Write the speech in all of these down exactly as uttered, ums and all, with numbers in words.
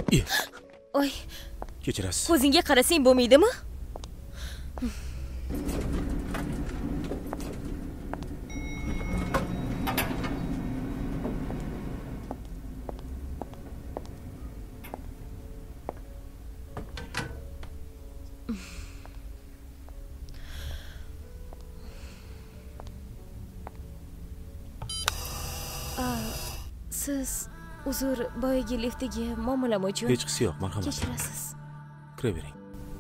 Oy. Kechirasiz. Ko'zingga qarasang bo'lmaydimi? Siz uzr, boyagi liftdagi muomalam uchun hech qisi yo'q, marhamat. Kechirasiz. Kiravering.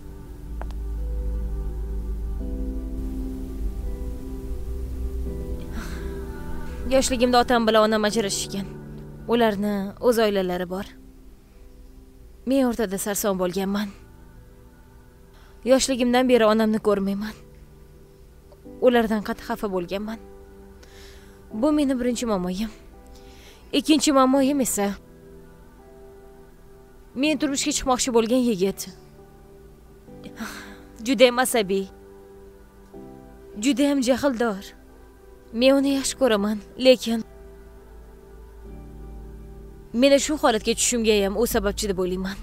Yoshligimda otam bilan onam ajrashishgan. Ularni o'z oilalari bor. Men o'rtada sarson bo'lganman. Yoshligimdan beri onamni ko'rmayman. Ulardan qattiq xafa bo'lganman. Bu meni birinchi muammoyim. Ikkinchi muammoyim esa men turmushga chiqmoqchi bo'lgan yigit. Juda ham asabiy. Juda ham jahldor. Men uni yaxshi ko'raman, lekin meni shu holatga tushishimga ham u sababchi deb o'ylayman.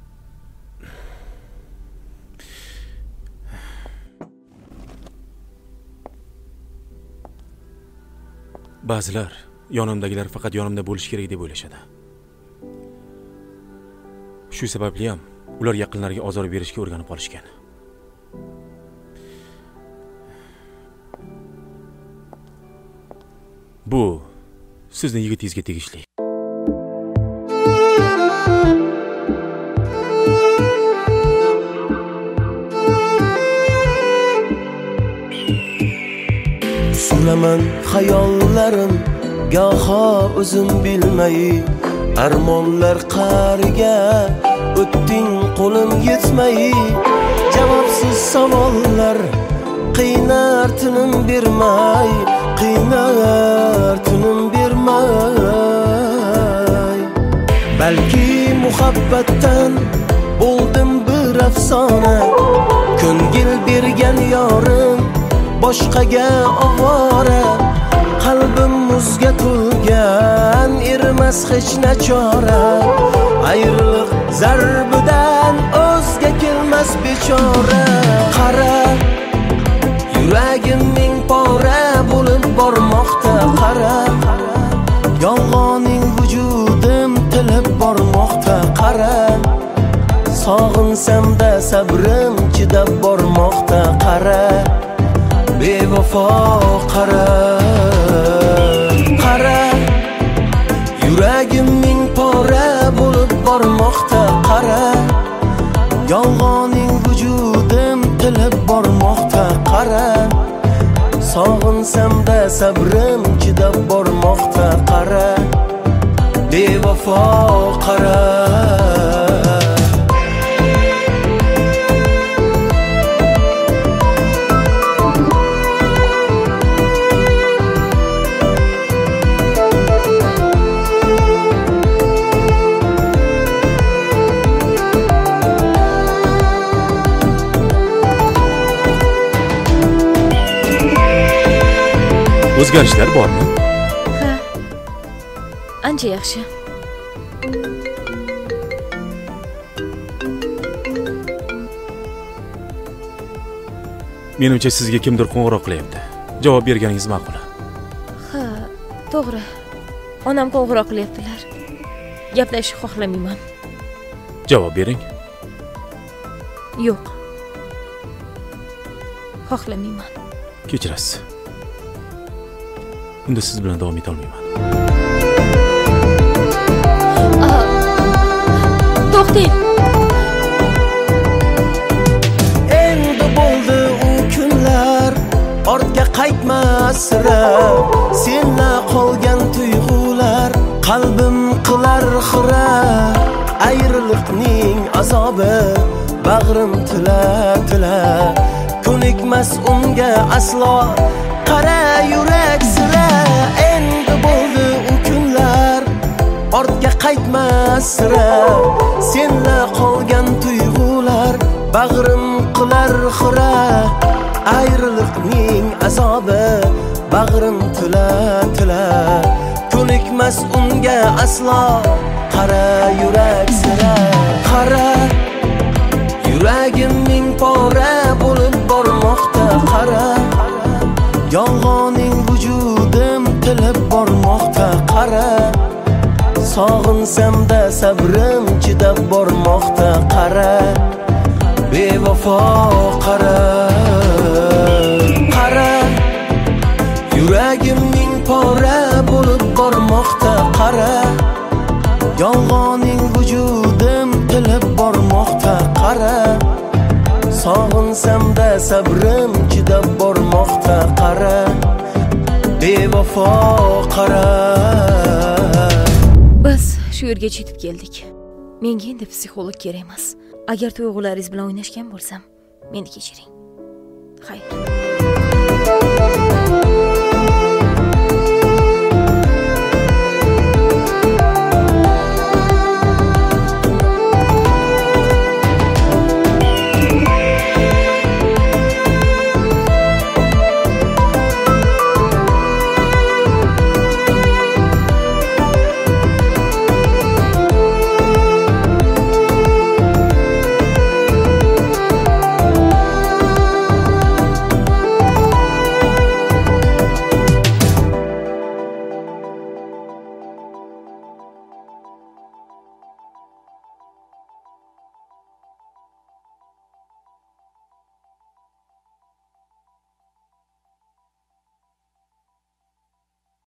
Ba'zilar yonimdagilar faqat yonimda bo'lish kerak deb o'ylashadi. Shu sababli ham ular yaqinlariga ozor berishga o'rganib qolishgan. Bu sizning yigitingizga tegishli. Suraman hayollarim goho o'zim bilmay, armonlar qariga o'tding qo'lim yetmay, javobsiz savollar qiynar tinim bermay, qiynar tinim bermay. Balki muhabbatdan bo'ldim bir afsona, ko'ngil bergan yorim boshqaga ovora, qalbim muzga to'lgan, erimas hech nachora. Ayriliq zarbidan o'zga kelmas bechora. Qara, yuragim ming pora bo'lib bormoqda. Qara, yolg'oning vujudim tilib bormoqda. Qara, sog'insam-da sabrim chidab bormoqda. Qara, bevafo qara. Qara, yuragim ming pora bo'lib bormoqda. Qara, yolg'oning vujudim tilib bormoqda. Qara, sog'insam-da sabrim chidab bormoqda. Qara, bevafo qara. O'zgarishlar bormi? Ha. Ancha yaxshi. Menimcha sizga kimdir qo'ng'iroq qilyapti. Javob berganingiz ma'qul. Ha, to'g'ri. Onam qo'ng'iroq qilyaptilar. Gaplashishni xohlamayman. Javob bering. Yo'q. Xohlamayman. Kechirasiz. Unda siz bilan davom eta olmayman. To'xtang. Endi bo'ldi u kunlar, ortga qaytmas sira. Senla qolgan tuyg'ular qalbim qilar xira. Ayriliqning azobi bag'rim tila tila. Ko'nikmas unga aslo, qara yurak sira. Endi bo'ldi u kunlar, ortga qaytmas sira. Senla qolgan tuyg'ular bag'rim qilar xira. Ayriliqning azobi bag'rim tila tila. Ko'nikmas unga aslo, qara yurak sira. Sog'insam-da sabrim chidab bormoqda qara bevafo qara qara yuragimning pora bo'lib bormoqda qara yolg'oning vujudim tilib bormoqda qara sog'insam-da sabrim chidab bormoqda qara bevafo qara. Biz shu yerga yetib keldik. Menga endi psixolog kerak emas. Agar tuyg'ularingiz bilan o'ynashgan bo'lsam, meni kechiring. Xayr.